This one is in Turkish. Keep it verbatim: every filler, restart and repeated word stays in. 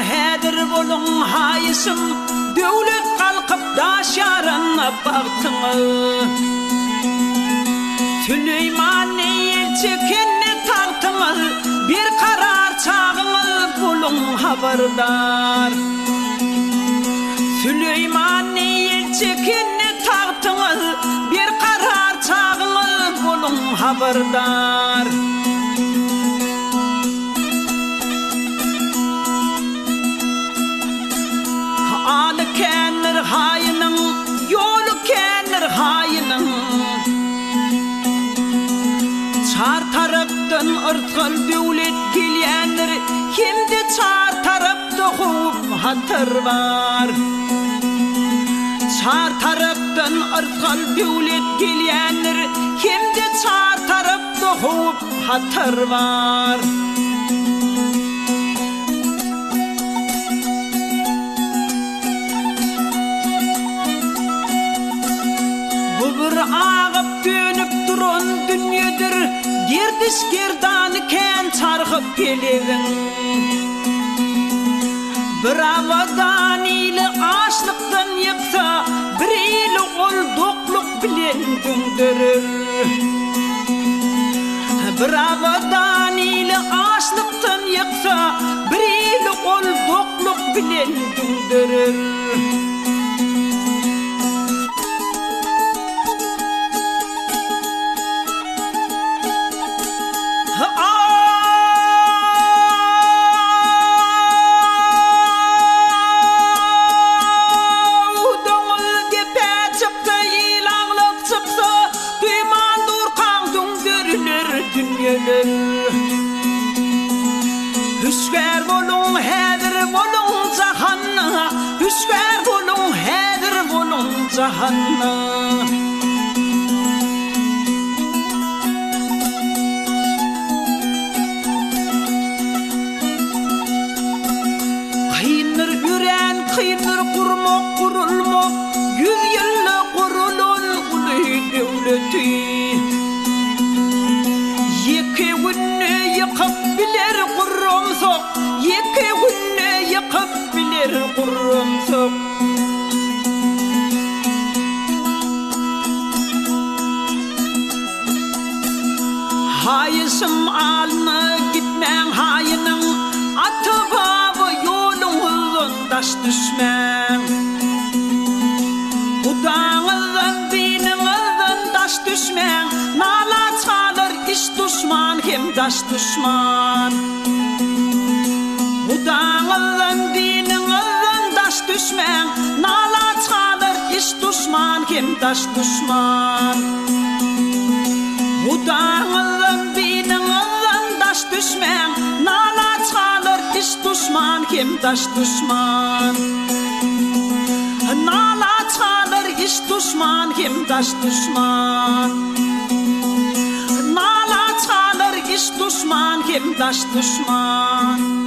hedir bolun hayısım, dövlet kalkıp daşarına baktın. Süleyman elçi kenni taktın, bir karar çağın bolun haberdar. Süleyman elçi kenni taktın, bir karar çağın bolun haberdar. Alı kenner hayının, yolu kenner hayının. Çar taraftan ırtkal devlet gelyenler, şimdi çar tarafta hop hatır var. Çar taraftan ırtkal devlet gelyenler, şimdi çar tarafta hop hatır var. Bir ağıp dönüp duran dünyedir, gerdiş gerdanı ken çargıp gelevin. Bir avadan ile açlıktan yıksa, bir ile ol dokluk bilen dündürür. Bir avadan ile açlıktan yıksa, bir ile ol dokluk bilen dündürür. Hüsker bolun hedir bolun zahanna, hüsker bolun hedir bolun zahanna. Kıyınır yüren, kıyınır kurmak kurulmak, yüz yıllı kurulun ulu devleti. Yeki günne yıkıp bilir kurrum sok, yeki günne yıkıp bilir kurrum sok. Hayısım alnı gitmen hayının, atı babı yolun uzun taş düşmen. Udağınızın dinimizin taş düşmen, nala çalır iş düşman hem taş düşman. Udağınızın dinimizin taş düşmen, nala çalır iş düşman hem taş düşman. Udağınızın dinimizin taş düşmen, nala çalır iş düşman hem taş düşman. Nala çalır iş düşman hem taş düşman. Nala çalır iş düşman hem taş düşman.